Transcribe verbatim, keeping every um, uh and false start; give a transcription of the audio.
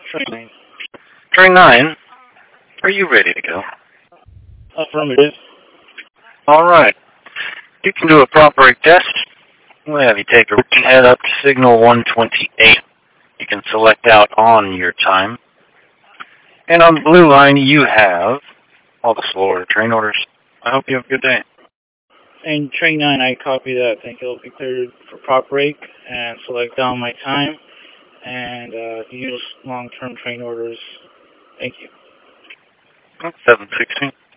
Train. Train nine, are you ready to go? Affirmative. All right. You can do a prop break test. We'll have you take a head up to signal one twenty-eight. You can select out on your time. And on the blue line, you have all the slower train orders. I hope you have a good day. And train nine, I copy that. I think it'll be cleared for prop break and select down my time and uh, use long-term train orders. Thank you. seven sixteen.